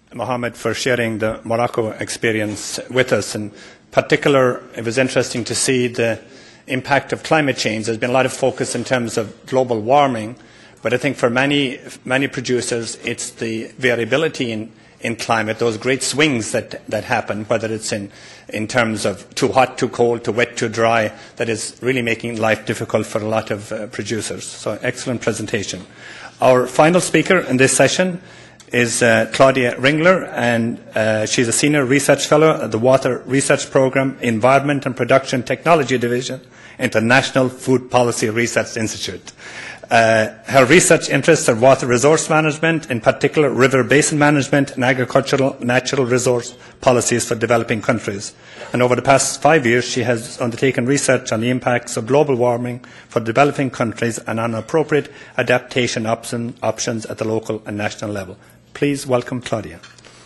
Mohammed, for sharing the Morocco experience with us. In particular, it was interesting to see the impact of climate change. There's been a lot of focus in terms of global warming, but I think for many producers, it's the variability in climate, those great swings that happen, whether it's in terms of too hot, too cold, too wet, too dry, that is really making life difficult for a lot of producers. So excellent presentation. Our final speaker in this session is Claudia Ringler, and she's a Senior Research Fellow at the Water Research Programme, Environment and Production Technology Division, International Food Policy Research Institute. Her research interests are water resource management, in particular river basin management and agricultural natural resource policies for developing countries. And over the past 5 years, she has undertaken research on the impacts of global warming for developing countries and on appropriate adaptation options at the local and national level. Please welcome Claudia.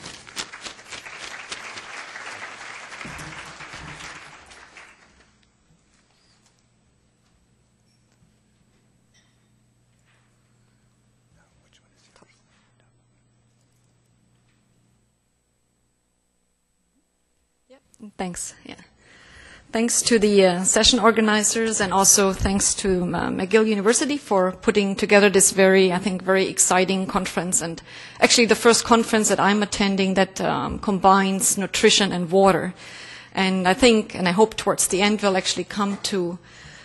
Thanks. Yeah. Thanks to the session organizers, and also thanks to McGill University for putting together this very exciting conference, and actually the first conference that I'm attending that combines nutrition and water. And I think, and I hope towards the end we'll actually come to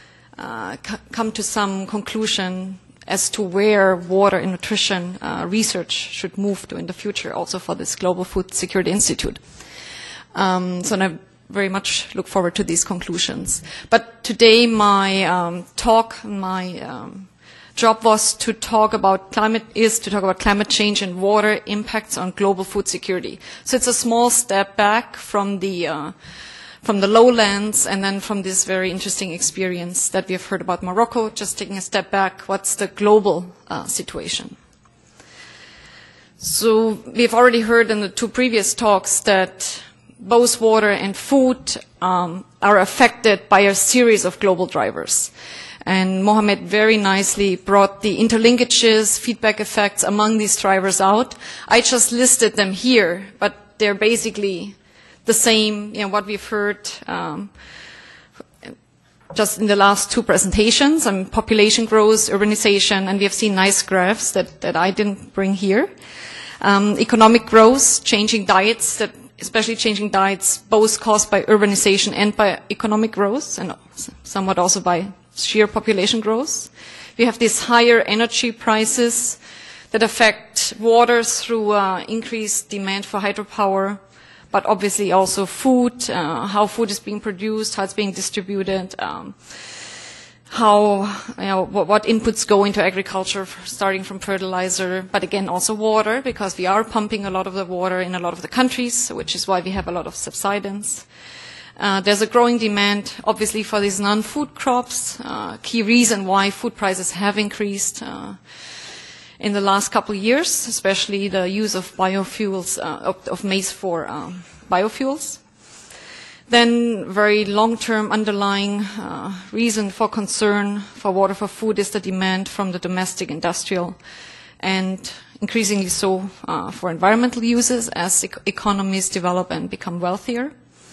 some conclusion as to where water and nutrition research should move to in the future, also for this Global Food Security Institute. So I very much look forward to these conclusions. But today my job was to talk about climate change and water impacts on global food security. So it's a small step back from the lowlands, and then from this very interesting experience that we have heard about Morocco, just taking a step back, what's the global situation? So we've already heard in the two previous talks that both water and food are affected by a series of global drivers. And Mohammed very nicely brought the interlinkages, feedback effects among these drivers out. I just listed them here, but they're basically the same, what we've heard just in the last two presentations. Population growth, urbanization, and we have seen nice graphs that I didn't bring here. Economic growth, changing diets, especially changing diets, both caused by urbanization and by economic growth, and somewhat also by sheer population growth. We have these higher energy prices that affect water through increased demand for hydropower, but obviously also food, how food is being produced, how it's being distributed, what inputs go into agriculture, starting from fertilizer, but again also water, because we are pumping a lot of the water in a lot of the countries, which is why we have a lot of subsidence. There's a growing demand, obviously, for these non-food crops. Key reason why food prices have increased in the last couple of years, especially the use of biofuels, of maize for biofuels. Then very long-term underlying reason for concern for water for food is the demand from the domestic industrial, and increasingly so for environmental uses as economies develop and become wealthier.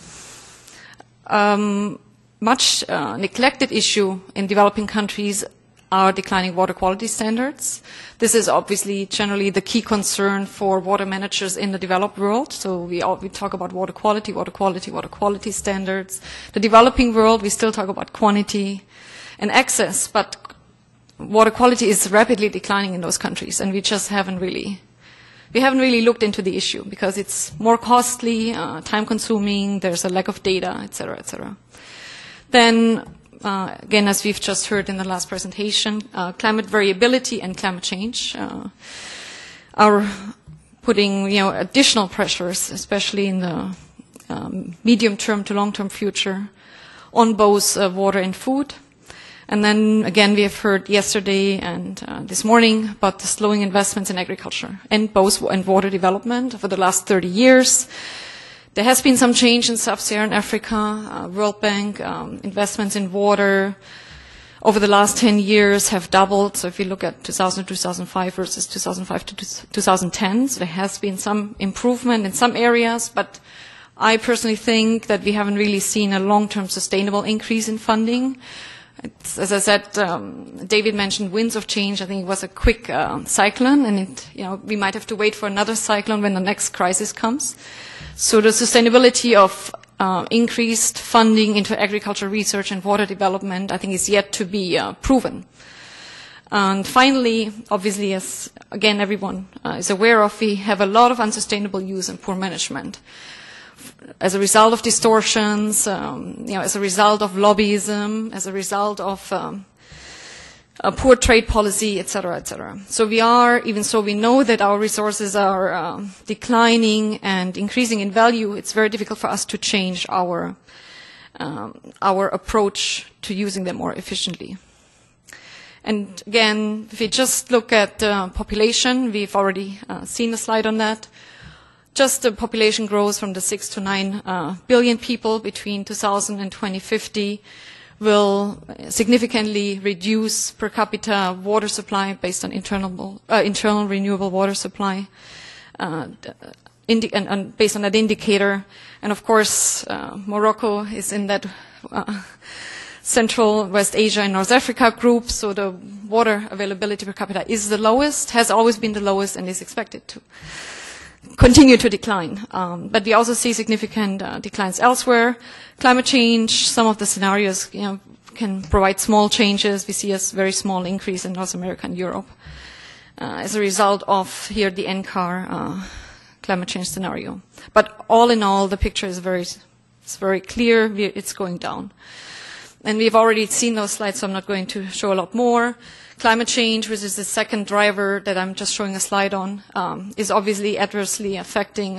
Much neglected issue in developing countries are declining water quality standards. This is obviously generally the key concern for water managers in the developed world. So we talk about water quality standards. The developing world, we still talk about quantity and access, but water quality is rapidly declining in those countries, and we just haven't really looked into the issue because it's more costly, time-consuming, there's a lack of data, etc., etc. Then again, as we've just heard in the last presentation, climate variability and climate change are putting additional pressures, especially in the medium-term to long-term future, on both water and food. And then again, we have heard yesterday and this morning about the slowing investments in agriculture and water development over the last 30 years. There has been some change in sub-Saharan Africa, World Bank, investments in water, over the last 10 years have doubled. So if you look at 2000 to 2005 versus 2005 to 2010, so there has been some improvement in some areas, but I personally think that we haven't really seen a long-term sustainable increase in funding. It's, as I said, David mentioned winds of change. I think it was a quick cyclone, and we might have to wait for another cyclone when the next crisis comes. So the sustainability of increased funding into agricultural research and water development, I think, is yet to be proven. And finally, obviously, as again everyone is aware of, we have a lot of unsustainable use and poor management. As a result of distortions, as a result of lobbyism, as a result of a poor trade policy, etc., etc. So we know that our resources are declining and increasing in value. It's very difficult for us to change our approach to using them more efficiently. And again, if we just look at population, we've already seen a slide on that. Just the population grows from the 6 to 9 billion people between 2000 and 2050 will significantly reduce per capita water supply based on internal renewable water supply, and based on that indicator. And of course, Morocco is in that Central West Asia and North Africa group, so the water availability per capita is the lowest, has always been the lowest, and is expected to continue to decline. But we also see significant declines elsewhere. Climate change, some of the scenarios can provide small changes. We see a very small increase in North America and Europe as a result of here the NCAR climate change scenario. But all in all, the picture is very clear. It's going down. And we've already seen those slides, so I'm not going to show a lot more. Climate change, which is the second driver that I'm just showing a slide on, is obviously adversely affecting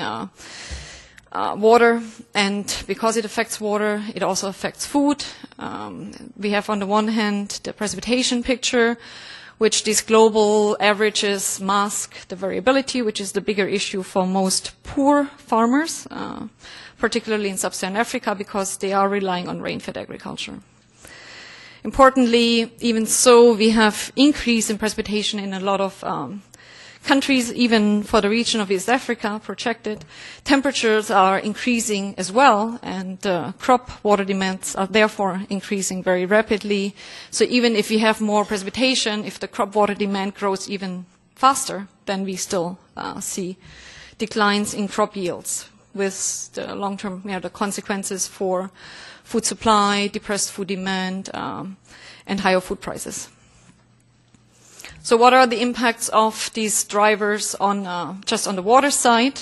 water. And because it affects water, it also affects food. We have on the one hand the precipitation picture, which these global averages mask the variability, which is the bigger issue for most poor farmers, particularly in sub-Saharan Africa, because they are relying on rain-fed agriculture. Importantly, even so, we have increase in precipitation in a lot of countries, even for the region of East Africa, projected. Temperatures are increasing as well, and crop water demands are therefore increasing very rapidly. So even if we have more precipitation, if the crop water demand grows even faster, then we still see declines in crop yields, with the long-term the consequences for food supply, depressed food demand, and higher food prices. So what are the impacts of these drivers on just on the water side?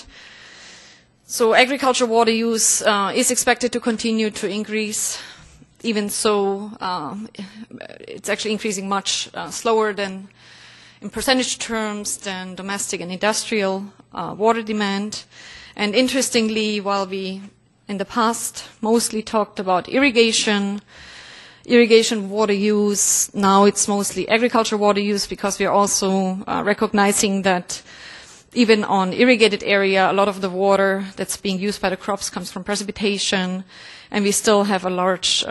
So agricultural water use is expected to continue to increase. Even so, it's actually increasing much slower than, in percentage terms, than domestic and industrial water demand. And interestingly, while we in the past mostly talked about irrigation water use, now it's mostly agricultural water use, because we are also recognizing that even on irrigated area, a lot of the water that's being used by the crops comes from precipitation, and we still have a large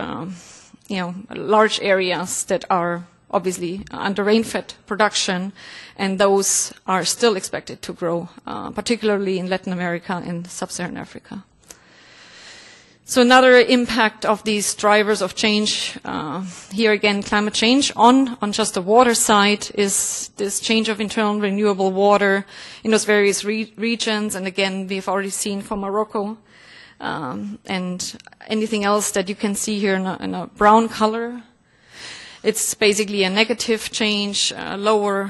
areas that are obviously under rain-fed production, and those are still expected to grow, particularly in Latin America and sub-Saharan Africa. So another impact of these drivers of change, here again, climate change on just the water side, is this change of internal renewable water in those various regions. And again, we've already seen from Morocco, and anything else that you can see here in a brown color. It's basically a negative change, lower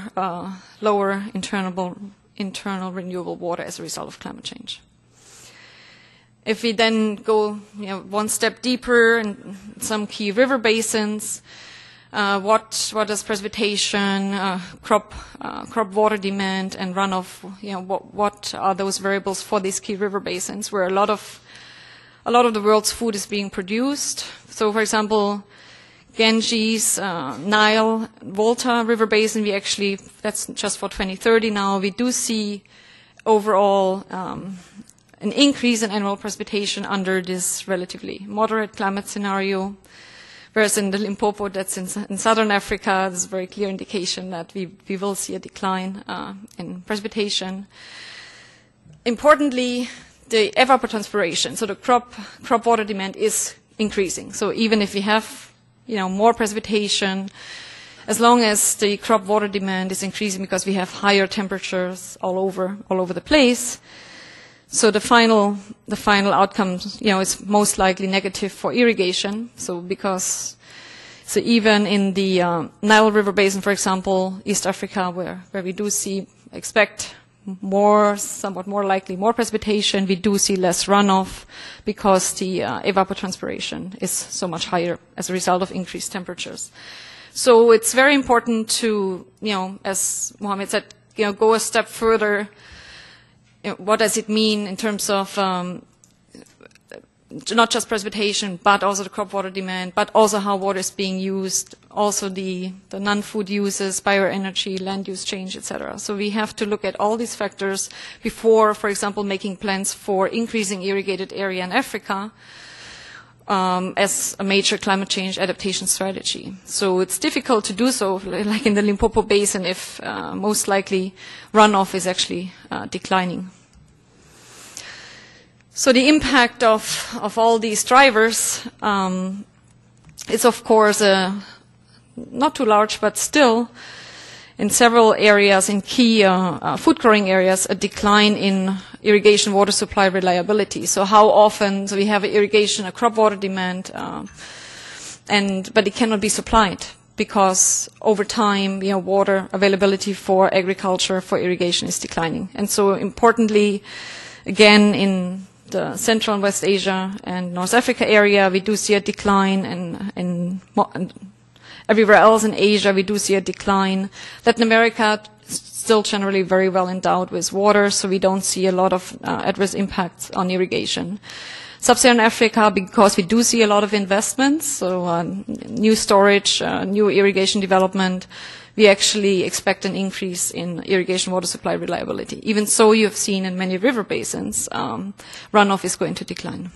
internal renewable water as a result of climate change. If we then go one step deeper in some key river basins, what does precipitation, crop water demand, and runoff, what are those variables for these key river basins where a lot of the world's food is being produced? So, for example, Ganges, Nile, Volta River Basin, that's just for 2030 now, we do see overall an increase in annual precipitation under this relatively moderate climate scenario. Whereas in the Limpopo, that's in southern Africa, there's a very clear indication that we will see a decline in precipitation. Importantly, the evapotranspiration, so the crop water demand is increasing. So even if we have, more precipitation, as long as the crop water demand is increasing because we have higher temperatures all over the place, so the final outcome, is most likely negative for irrigation. So even in the Nile River Basin, for example, East Africa, where we do expect somewhat more likely more precipitation, we do see less runoff because the evapotranspiration is so much higher as a result of increased temperatures. So it's very important to, as Mohammed said, go a step further. What does it mean in terms of not just precipitation, but also the crop water demand, but also how water is being used, also the non-food uses, bioenergy, land use change, etc. So we have to look at all these factors before, for example, making plans for increasing irrigated area in Africa as a major climate change adaptation strategy. So it's difficult to do so, like in the Limpopo Basin, if most likely runoff is actually declining. So the impact of all these drivers is, of course, not too large, but still, in several areas, in key food-growing areas, a decline in irrigation water supply reliability. So how often we have a crop water demand, but it cannot be supplied because over time, water availability for agriculture, for irrigation is declining. And so importantly, again, in the Central and West Asia and North Africa area, we do see a decline, and everywhere else in Asia, we do see a decline. Latin America, still generally very well endowed with water, so we don't see a lot of adverse impacts on irrigation. Sub-Saharan Africa, because we do see a lot of investments, so new storage, new irrigation development, we actually expect an increase in irrigation water supply reliability. Even so, you have seen in many river basins, runoff is going to decline.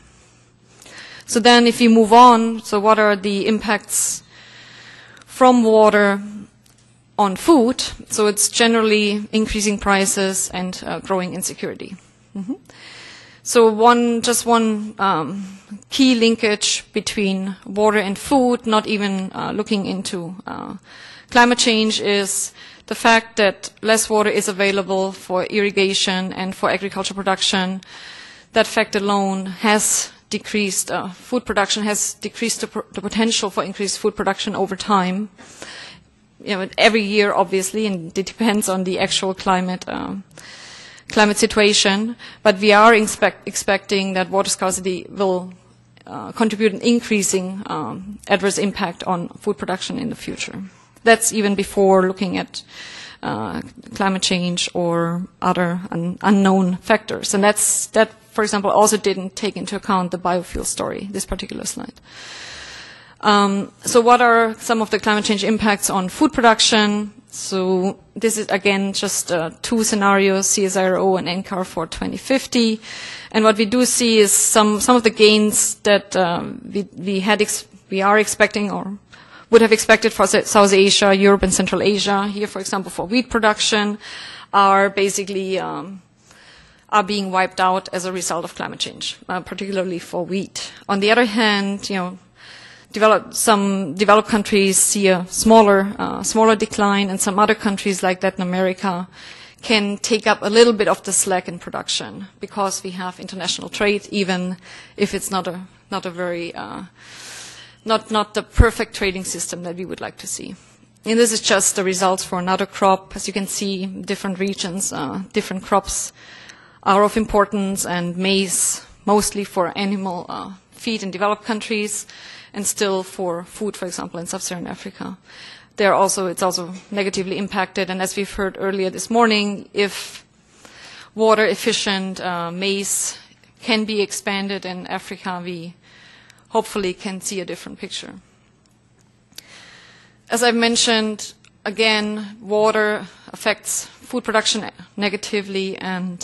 So then if you move on, so what are the impacts from water on food? So it's generally increasing prices and growing insecurity. So one key linkage between water and food, not even looking into climate change, is the fact that less water is available for irrigation and for agricultural production. That fact alone has decreased food production, has decreased the potential for increased food production over time. Every year, obviously, and it depends on the actual climate situation. But we are expecting that water scarcity will contribute an increasing adverse impact on food production in the future. That's even before looking at climate change or other unknown factors. And that, for example, also didn't take into account the biofuel story, this particular slide. So what are some of the climate change impacts on food production? So this is, again, just two scenarios, CSIRO and NCAR for 2050. And what we do see is some of the gains that we are expecting or would have expected for South Asia, Europe, and Central Asia. Here, for example, for wheat production, are basically are being wiped out as a result of climate change, particularly for wheat. On the other hand, some developed countries see a smaller decline, and some other countries like Latin America can take up a little bit of the slack in production because we have international trade, even if it's not a very not the perfect trading system that we would like to see. And this is just the results for another crop. As you can see, different regions, different crops are of importance, and maize mostly for animal feed in developed countries, and still for food, for example, in Sub-Saharan Africa. It's also negatively impacted, and as we've heard earlier this morning, if water-efficient maize can be expanded in Africa, we hopefully can see a different picture. As I mentioned, again, water affects food production negatively, and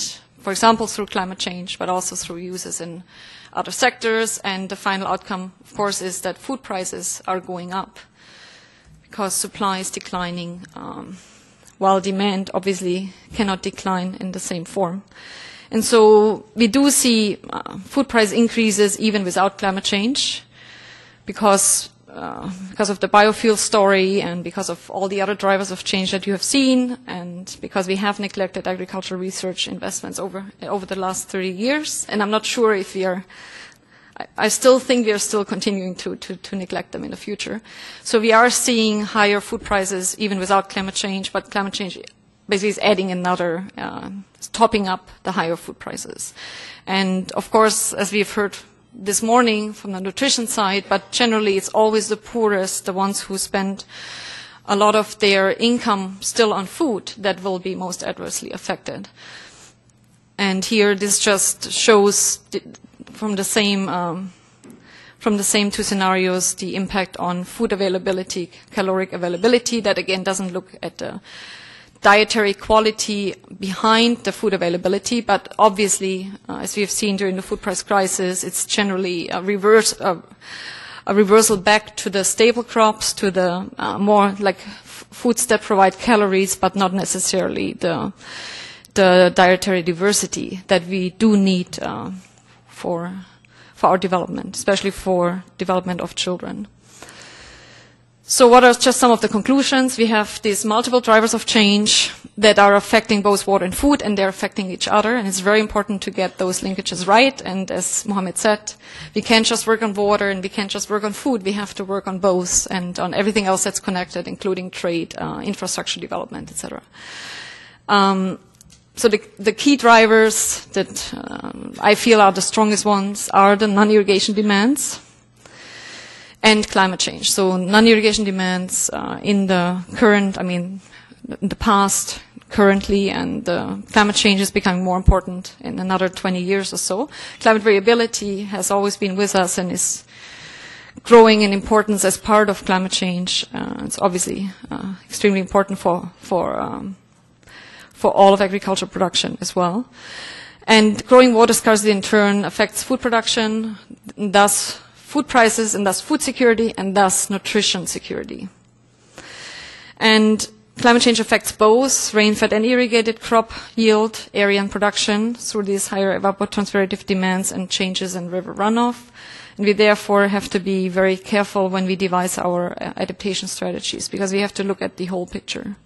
for example, through climate change, but also through uses in other sectors. And the final outcome, of course, is that food prices are going up because supply is declining, while demand obviously cannot decline in the same form. And so we do see food price increases even without climate change because of the biofuel story and because of all the other drivers of change that you have seen, and because we have neglected agricultural research investments over the last 30 years. And I'm not sure if we are, I still think we are still continuing to neglect them in the future. So we are seeing higher food prices even without climate change, but climate change basically is adding another, topping up the higher food prices. And of course, as we've heard this morning from the nutrition side, but generally it's always the poorest, the ones who spend a lot of their income still on food, that will be most adversely affected. And here this just shows from the same two scenarios the impact on food availability, caloric availability. That again doesn't look at the dietary quality behind the food availability, but obviously, as we have seen during the food price crisis, it's generally a reversal back to the staple crops, to the more like foods that provide calories, but not necessarily the dietary diversity that we do need for our development, especially for development of children. So what are just some of the conclusions? We have these multiple drivers of change that are affecting both water and food, and they're affecting each other. And it's very important to get those linkages right. And as Mohammed said, we can't just work on water and we can't just work on food. We have to work on both and on everything else that's connected, including trade, infrastructure development, etc. So the key drivers that I feel are the strongest ones are the non-irrigation demands and climate change. So non-irrigation demands in the current, in the past, currently, and climate change is becoming more important in another 20 years or so. Climate variability has always been with us and is growing in importance as part of climate change. It's obviously extremely important for all of agricultural production as well. And growing water scarcity in turn affects food production, thus food prices, and thus food security, and thus nutrition security. And climate change affects both rain-fed and irrigated crop yield, area, and production through these higher evapotranspirative demands and changes in river runoff. And we therefore have to be very careful when we devise our adaptation strategies, because we have to look at the whole picture.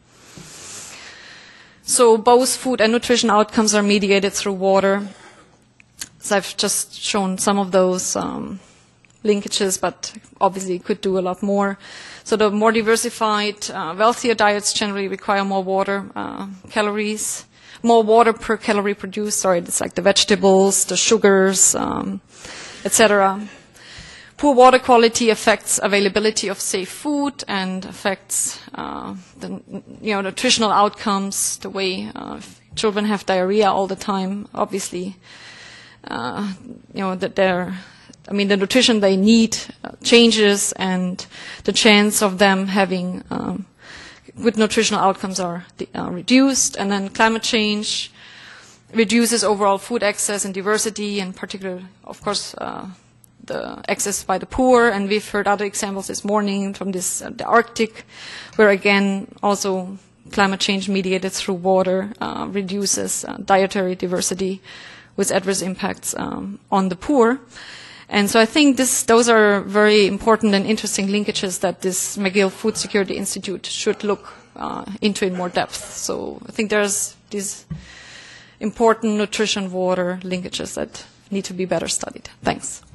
So both food and nutrition outcomes are mediated through water. So I've just shown some of those linkages, but obviously could do a lot more. So the more diversified, wealthier diets generally require more water calories, more water per calorie produced. Sorry, it's like the vegetables, the sugars, etc. Poor water quality affects availability of safe food and affects the nutritional outcomes. The way children have diarrhea all the time, obviously, that the nutrition they need changes, and the chance of them having good nutritional outcomes are reduced. And then climate change reduces overall food access and diversity, in particular, of course, the access by the poor. And we've heard other examples this morning from the Arctic, where again, also climate change mediated through water reduces dietary diversity with adverse impacts on the poor. And so I think those are very important and interesting linkages that this McGill Food Security Institute should look into in more depth. So I think there's these important nutrition-water linkages that need to be better studied. Thanks.